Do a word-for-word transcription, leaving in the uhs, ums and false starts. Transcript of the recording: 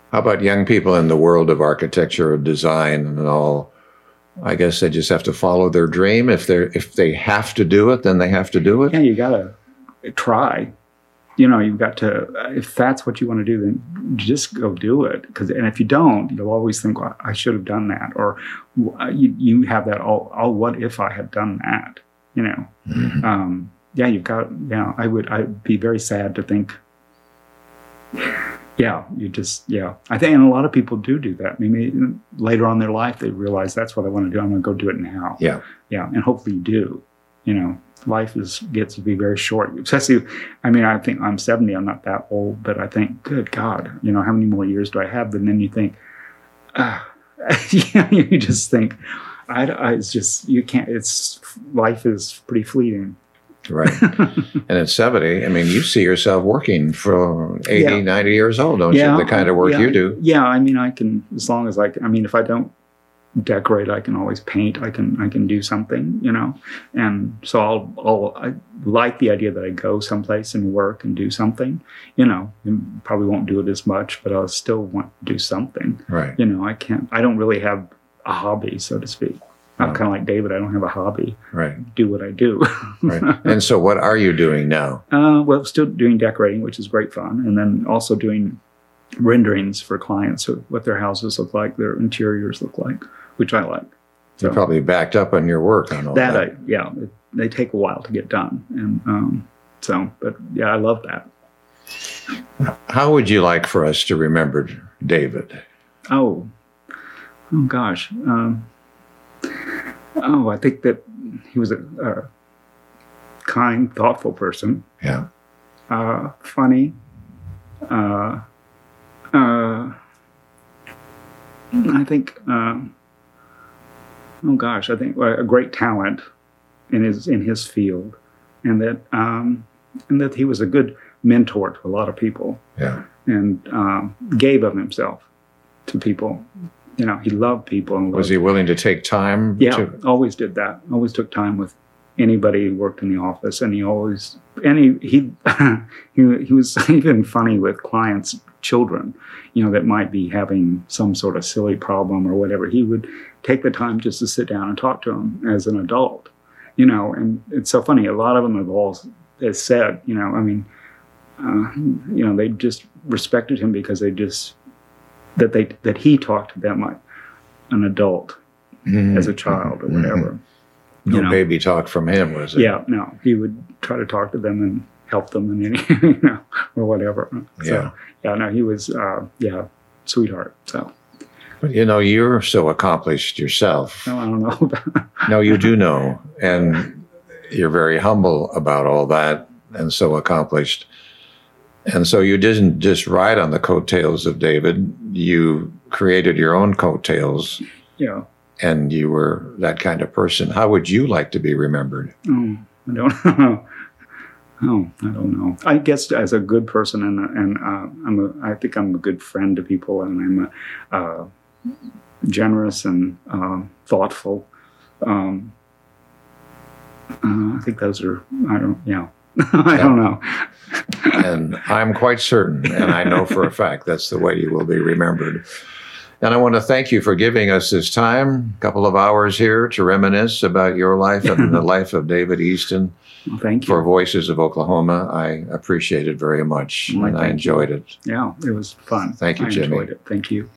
How about young people in the world of architecture or design and all? I guess they just have to follow their dream. If they're if they have to do it, then they have to do it. Yeah, you gotta try. You know, you've got to. If that's what you want to do, then just go do it. Because and if you don't, you'll always think, well, I should have done that, or you you have that. Oh, oh, what if I had done that? You know. Mm-hmm. Um, yeah, you've got. Yeah, I would. I'd be very sad to think. Yeah, you just, yeah. I think, and a lot of people do do that. Maybe later on in their life, they realize that's what I want to do. I'm going to go do it now. Yeah. Yeah, and hopefully you do. You know, life is gets to be very short. Especially, I mean, I think I'm seventy. I'm not that old, but I think, good God, you know, how many more years do I have? And then you think, ah, you know, you just think, I, I, it's just, you can't, it's, life is pretty fleeting. Right. And at seventy, I mean, you see yourself working for eighty, yeah. ninety years old, don't yeah, you? The kind of work yeah, you do. Yeah. I mean, I can, as long as I can, I mean, if I don't decorate, I can always paint. I can, I can do something, you know? And so I'll, I'll, I like the idea that I go someplace and work and do something, you know, and probably won't do it as much, but I'll still want to do something. Right. You know, I can't, I don't really have a hobby, so to speak. I'm kind of like David. I don't have a hobby. Right. Do what I do. Right. And so what are you doing now? Uh, well, still doing decorating, which is great fun. And then also doing renderings for clients of what their houses look like, their interiors look like, which I like. So You're probably backed up on your work on all that. That, I, yeah. It, they take a while to get done. And um, so, but yeah, I love that. How would you like for us to remember David? Oh, oh gosh. Um, Oh, I think that he was a, a kind, thoughtful person. Yeah. Uh, funny. Uh, uh, I think. Uh, oh gosh, I think a great talent in his in his field, and that um, and that he was a good mentor to a lot of people. Yeah. And um, gave of himself to people. You know, he loved people. And loved, was he willing to take time? Yeah, to... always did that. Always took time with anybody who worked in the office, and he always, and he he he, he was even funny with clients' children, you know, that might be having some sort of silly problem or whatever. He would take the time just to sit down and talk to them as an adult, you know. And it's so funny. A lot of them have all has said, you know, I mean, uh, you know, they just respected him because they just. That they that he talked to them like an adult mm-hmm. as a child or whatever. Mm-hmm. No you know? Baby talk from him, was it? Yeah, no. He would try to talk to them and help them in any, you know, or whatever. So, yeah. Yeah, no, he was, uh, yeah, sweetheart. So. But you know, you're so accomplished yourself. No, I don't know. No, you do know, and you're very humble about all that, and so accomplished. And so you didn't just ride on the coattails of David. You created your own coattails. Yeah. And you were that kind of person. How would you like to be remembered? Oh, I don't know. Oh, I don't know. I guess as a good person, and and uh, I'm a, I think I'm a good friend to people, and I'm a, uh, generous and uh, thoughtful. Um, uh, I think those are. I don't. Yeah. I don't know. And I'm quite certain, and I know for a fact, that's the way you will be remembered. And I want to thank you for giving us this time, a couple of hours here to reminisce about your life and the life of David Easton. Well, thank you. For Voices of Oklahoma. I appreciate it very much, well, and I enjoyed you. it. Yeah, it was fun. Thank you, I Jimmy. enjoyed it. Thank you.